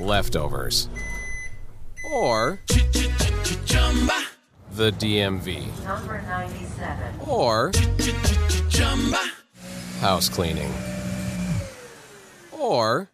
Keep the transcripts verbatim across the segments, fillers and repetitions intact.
leftovers. Or the D M V. Number ninety-seven. Or house cleaning. Or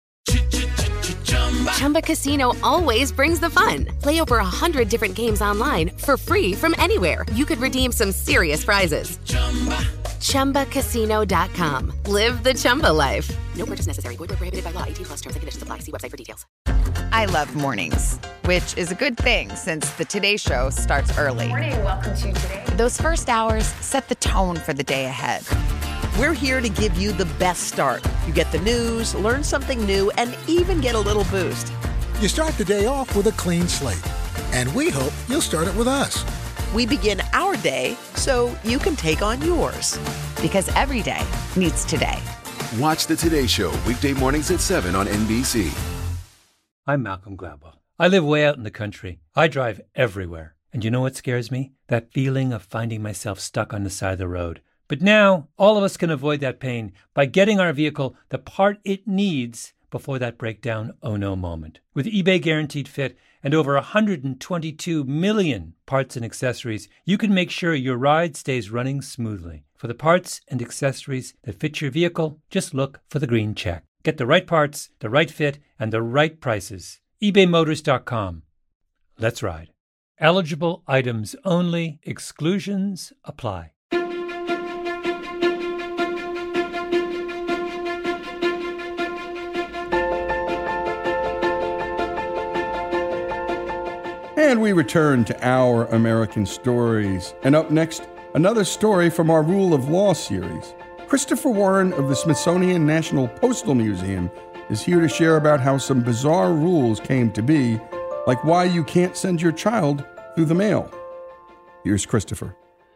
Chumba Casino always brings the fun. Play over a hundred different games online for free from anywhere. You could redeem some serious prizes. Chumba Casino dot com. Live the Chumba life. No purchase necessary. Void where prohibited by law. eighteen plus terms and conditions apply. See website for details. I love mornings, which is a good thing since the Today Show starts early. Morning, welcome to Today. Those first hours set the tone for the day ahead. We're here to give you the best start. You get the news, learn something new, and even get a little boost. You start the day off with a clean slate, and we hope you'll start it with us. We begin our day so you can take on yours. Because every day needs today. Watch the Today Show weekday mornings at seven on N B C. I'm Malcolm Gladwell. I live way out in the country. I drive everywhere. And you know what scares me? That feeling of finding myself stuck on the side of the road. But now, all of us can avoid that pain by getting our vehicle the part it needs before that breakdown oh no moment. With eBay Guaranteed Fit and over one hundred twenty-two million parts and accessories, you can make sure your ride stays running smoothly. For the parts and accessories that fit your vehicle, just look for the green check. Get the right parts, the right fit, and the right prices. ebay motors dot com. Let's ride. Eligible items only. Exclusions apply. And we return to Our American Stories. And up next, another story from our Rule of Law series. Christopher Warren of the Smithsonian National Postal Museum is here to share about how some bizarre rules came to be, like why you can't send your child through the mail. Here's Christopher.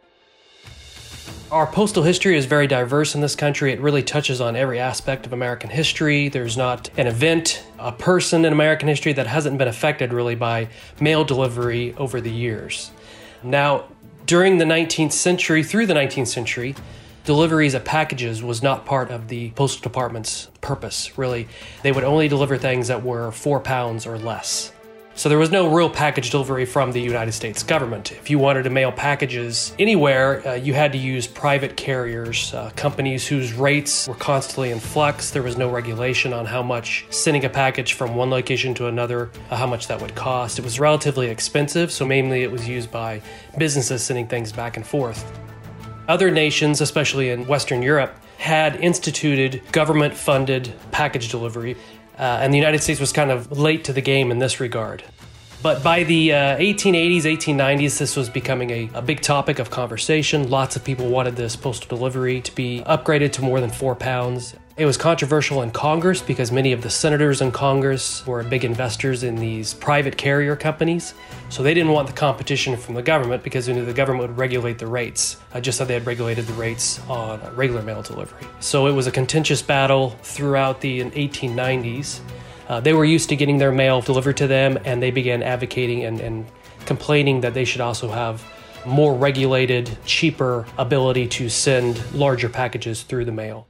Our postal history is very diverse in this country. It really touches on every aspect of American history. There's not an event, a person in American history that hasn't been affected really by mail delivery over the years. Now, during the nineteenth century, through the nineteenth century, deliveries of packages was not part of the Postal Department's purpose, really. They would only deliver things that were four pounds or less. So there was no real package delivery from the United States government. If you wanted to mail packages anywhere, uh, you had to use private carriers, uh, companies whose rates were constantly in flux. There was no regulation on how much sending a package from one location to another, uh, how much that would cost. It was relatively expensive, so mainly it was used by businesses sending things back and forth. Other nations, especially in Western Europe, had instituted government-funded package delivery. Uh, and the United States was kind of late to the game in this regard. But by the uh, eighteen eighties, eighteen nineties, this was becoming a, a big topic of conversation. Lots of people wanted this postal delivery to be upgraded to more than four pounds. It was controversial in Congress because many of the senators in Congress were big investors in these private carrier companies. So they didn't want the competition from the government because they knew the government would regulate the rates, uh, just how they had regulated the rates on regular mail delivery. So it was a contentious battle throughout the eighteen nineties. Uh, they were used to getting their mail delivered to them, and they began advocating and, and complaining that they should also have more regulated, cheaper ability to send larger packages through the mail.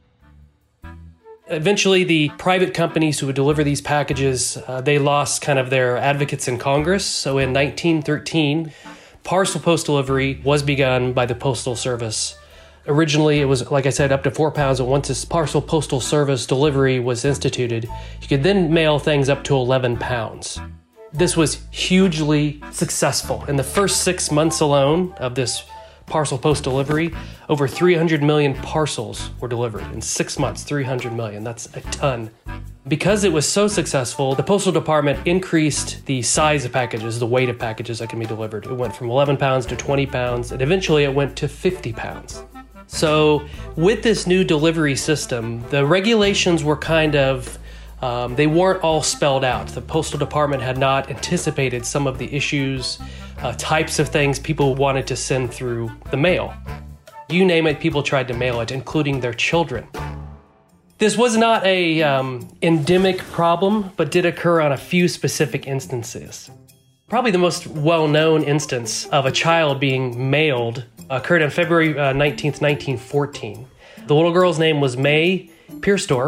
Eventually, the private companies who would deliver these packages, uh, they lost kind of their advocates in Congress. So in nineteen thirteen, parcel post delivery was begun by the Postal Service. Originally, it was, like I said, up to four pounds, and once this parcel postal service delivery was instituted, you could then mail things up to eleven pounds. This was hugely successful. In the first six months alone of this parcel post delivery, over three hundred million parcels were delivered. In six months, three hundred million. That's a ton. Because it was so successful, the Postal Department increased the size of packages, the weight of packages that can be delivered. It went from eleven pounds to twenty pounds, and eventually it went to fifty pounds. So with this new delivery system, the regulations were kind of, um, they weren't all spelled out. The Postal Department had not anticipated some of the issues, uh, types of things people wanted to send through the mail. You name it, people tried to mail it, including their children. This was not a um, endemic problem, but did occur on a few specific instances. Probably the most well-known instance of a child being mailed occurred on February uh, nineteenth, nineteen fourteen. The little girl's name was May Piersdorf.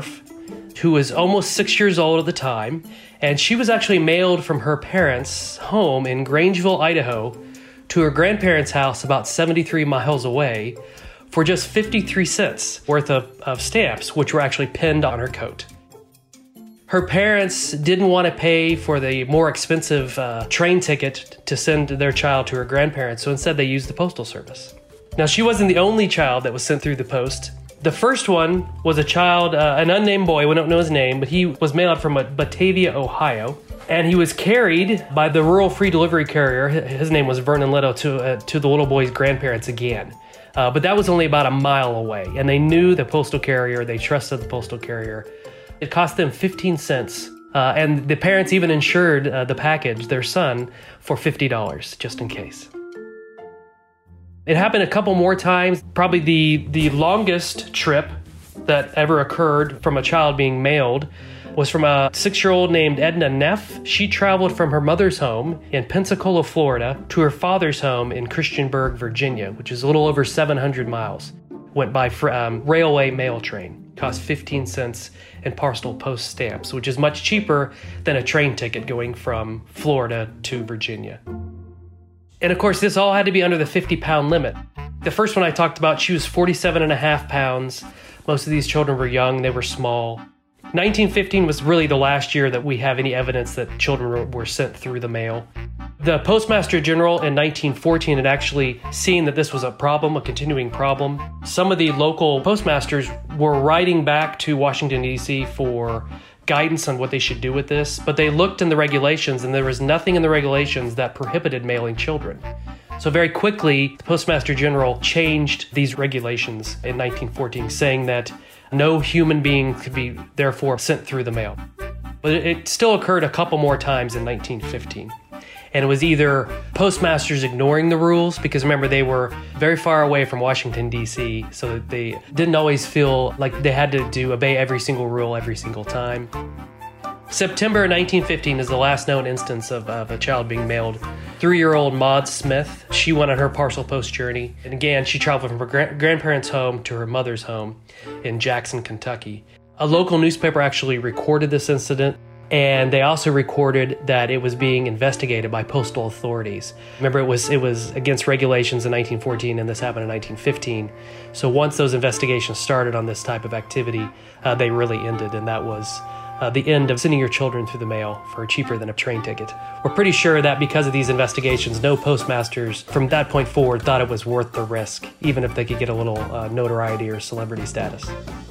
who was almost six years old at the time, and she was actually mailed from her parents' home in Grangeville, Idaho, to her grandparents' house about seventy-three miles away for just fifty-three cents worth of, of stamps, which were actually pinned on her coat. Her parents didn't want to pay for the more expensive uh, train ticket to send their child to her grandparents, so instead they used the Postal Service. Now, she wasn't the only child that was sent through the post. The first one was a child, uh, an unnamed boy, we don't know his name, but he was mailed from Batavia, Ohio. And he was carried by the rural free delivery carrier, his name was Vernon Little, to, uh, to the little boy's grandparents again. Uh, but that was only about a mile away, and they knew the postal carrier, they trusted the postal carrier. It cost them fifteen cents, uh, and the parents even insured uh, the package, their son, for fifty dollars, just in case. It happened a couple more times. Probably the, the longest trip that ever occurred from a child being mailed was from a six-year-old named Edna Neff. She traveled from her mother's home in Pensacola, Florida, to her father's home in Christiansburg, Virginia, which is a little over seven hundred miles. Went by um, railway mail train. Cost fifteen cents in parcel post stamps, which is much cheaper than a train ticket going from Florida to Virginia. And of course, this all had to be under the fifty pound limit. The first one I talked about, she was forty-seven and a half pounds. Most of these children were young, they were small. nineteen fifteen was really the last year that we have any evidence that children were sent through the mail. The Postmaster General in nineteen fourteen had actually seen that this was a problem, a continuing problem. Some of the local postmasters were writing back to Washington, D C for guidance on what they should do with this, but they looked in the regulations and there was nothing in the regulations that prohibited mailing children. So very quickly, the Postmaster General changed these regulations in nineteen fourteen, saying that no human being could be therefore sent through the mail. But it still occurred a couple more times in nineteen fifteen. And it was either postmasters ignoring the rules, because remember, they were very far away from Washington, D C, so that they didn't always feel like they had to do obey every single rule every single time. September nineteen fifteen is the last known instance of, of a child being mailed. Three-year-old Maud Smith, she went on her parcel post journey. And again, she traveled from her gra- grandparents' home to her mother's home in Jackson, Kentucky. A local newspaper actually recorded this incident, and they also recorded that it was being investigated by postal authorities. Remember, it was it was against regulations in nineteen fourteen, and this happened in nineteen fifteen. So once those investigations started on this type of activity, uh, they really ended, and that was uh, the end of sending your children through the mail for cheaper than a train ticket. We're pretty sure that because of these investigations, no postmasters from that point forward thought it was worth the risk, even if they could get a little uh, notoriety or celebrity status.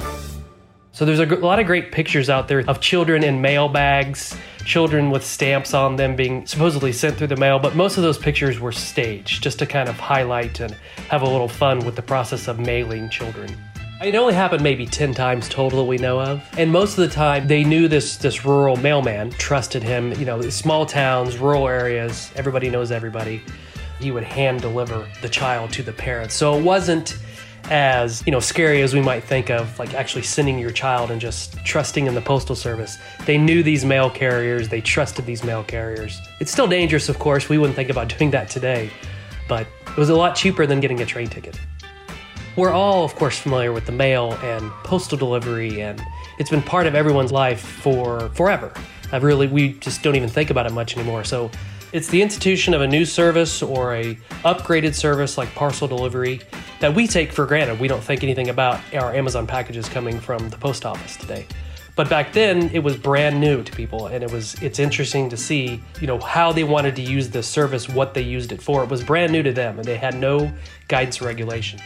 So there's a lot of great pictures out there of children in mail bags, children with stamps on them being supposedly sent through the mail, but most of those pictures were staged just to kind of highlight and have a little fun with the process of mailing children. It only happened maybe ten times total that we know of, and most of the time they knew this this rural mailman, trusted him. You know, small towns, rural areas, everybody knows everybody. He would hand deliver the child to the parents. So it wasn't as, you know, scary as we might think of, like actually sending your child and just trusting in the Postal Service. They knew these mail carriers, they trusted these mail carriers. It's still dangerous, of course, we wouldn't think about doing that today, but it was a lot cheaper than getting a train ticket. We're all, of course, familiar with the mail and postal delivery, and it's been part of everyone's life for forever. I really, we just don't even think about it much anymore. So it's the institution of a new service or a upgraded service like parcel delivery that we take for granted. We don't think anything about our Amazon packages coming from the post office today. But back then, it was brand new to people, and it was it's interesting to see, you know, how they wanted to use this service, what they used it for. It was brand new to them, and they had no guidance or regulation.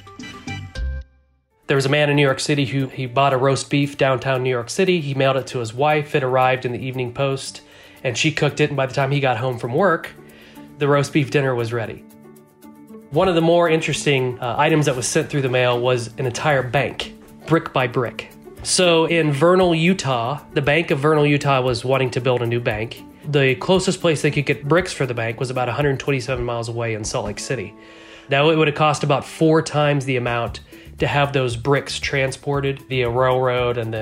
There was a man in New York City who he bought a roast beef downtown New York City. He mailed it to his wife. It arrived in the Evening Post, and she cooked it, and by the time he got home from work, the roast beef dinner was ready. One of the more interesting uh, items that was sent through the mail was an entire bank, brick by brick. So in Vernal, Utah, the Bank of Vernal, Utah was wanting to build a new bank. The closest place they could get bricks for the bank was about one hundred twenty-seven miles away in Salt Lake City. Now, it would have cost about four times the amount to have those bricks transported via railroad and then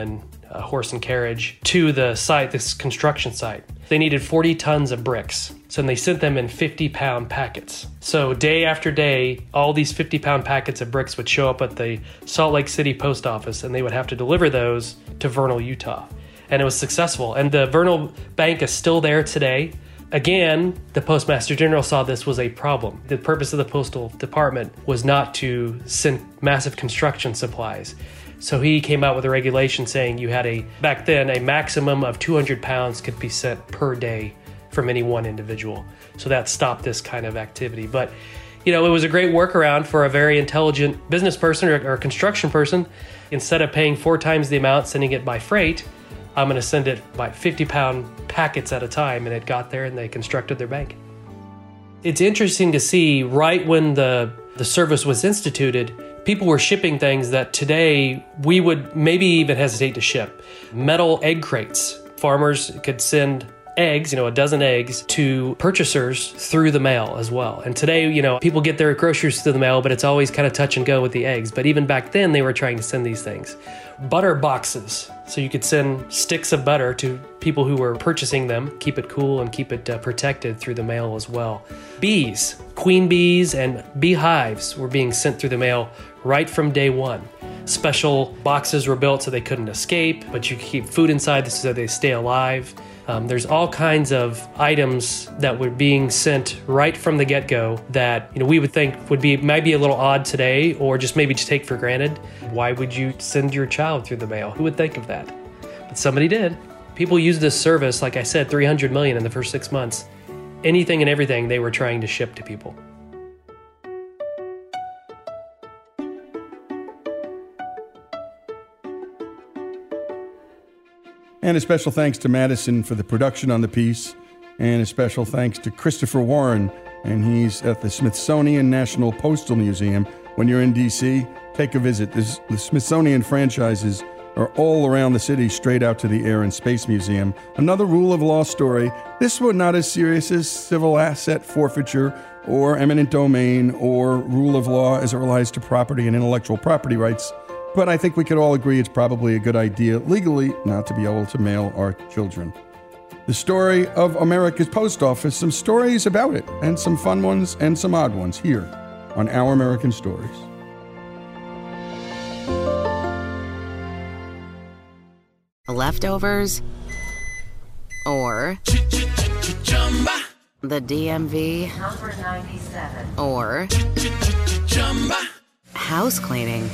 uh, horse and carriage to the site, this construction site. They needed forty tons of bricks. So they sent them in fifty pound packets. So day after day, all these fifty pound packets of bricks would show up at the Salt Lake City post office, and they would have to deliver those to Vernal, Utah. And it was successful. And the Vernal Bank is still there today. Again, the Postmaster General saw this was a problem. The purpose of the Postal Department was not to send massive construction supplies. So he came out with a regulation saying you had a, back then, a maximum of two hundred pounds could be sent per day from any one individual. So that stopped this kind of activity. But, you know, it was a great workaround for a very intelligent business person or, or construction person. Instead of paying four times the amount, sending it by freight, I'm going to send it by fifty pound packets at a time. And it got there and they constructed their bank. It's interesting to see right when the, the service was instituted, people were shipping things that today we would maybe even hesitate to ship. Metal egg crates. Farmers could send eggs, you know, a dozen eggs to purchasers through the mail as well. And today, you know, people get their groceries through the mail, but it's always kind of touch and go with the eggs. But even back then, they were trying to send these things. Butter boxes. So you could send sticks of butter to people who were purchasing them, keep it cool and keep it uh, protected through the mail as well. Bees, queen bees and beehives were being sent through the mail right from day one. Special boxes were built so they couldn't escape, but you could keep food inside so they stay alive. Um, there's all kinds of items that were being sent right from the get-go that, you know, we would think would be maybe a little odd today or just maybe just take for granted. Why would you send your child through the mail? Who would think of that? But somebody did. People used this service, like I said, three hundred million in the first six months. Anything and everything they were trying to ship to people. And a special thanks to Madison for the production on the piece. And a special thanks to Christopher Warren. And he's at the Smithsonian National Postal Museum. When you're in D C, take a visit. This, the Smithsonian franchises are all around the city, straight out to the Air and Space Museum. Another rule of law story. This one not as serious as civil asset forfeiture or eminent domain or rule of law as it relates to property and intellectual property rights. But I think we could all agree it's probably a good idea legally not to be able to mail our children. The story of America's Post Office, some stories about it, and some fun ones and some odd ones here on Our American Stories. Leftovers or the D M V Number ninety-seven. or house cleaning.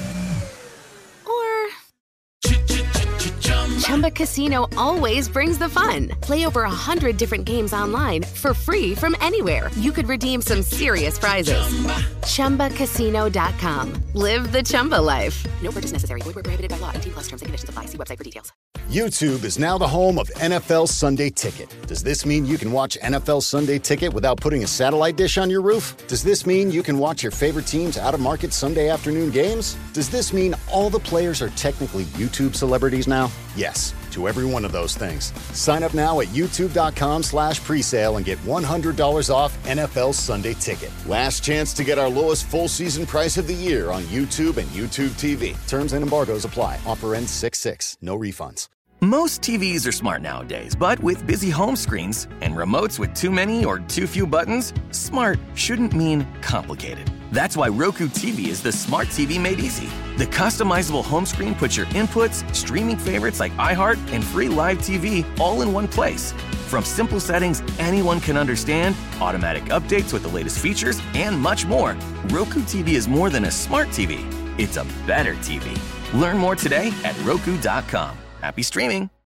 Chumba Casino always brings the fun. Play over a hundred different games online for free from anywhere. You could redeem some serious prizes. Chumba Casino dot com. Live the Chumba life. No purchase necessary. Void where prohibited by law. eighteen plus terms and conditions apply. See website for details. YouTube is now the home of N F L Sunday Ticket. Does this mean you can watch N F L Sunday Ticket without putting a satellite dish on your roof? Does this mean you can watch your favorite team's out-of-market Sunday afternoon games? Does this mean all the players are technically YouTube celebrities now? Yes, to every one of those things. Sign up now at youtube.com slash presale and get one hundred dollars off N F L Sunday Ticket. Last chance to get our lowest full season price of the year on YouTube and YouTube T V. Terms and embargoes apply. Offer ends six six. No refunds. Most T Vs are smart nowadays, but with busy home screens and remotes with too many or too few buttons, smart shouldn't mean complicated. That's why Roku T V is the smart T V made easy. The customizable home screen puts your inputs, streaming favorites like iHeart, and free live T V all in one place. From simple settings anyone can understand, automatic updates with the latest features, and much more, Roku T V is more than a smart T V. It's a better T V. Learn more today at roku dot com. Happy streaming.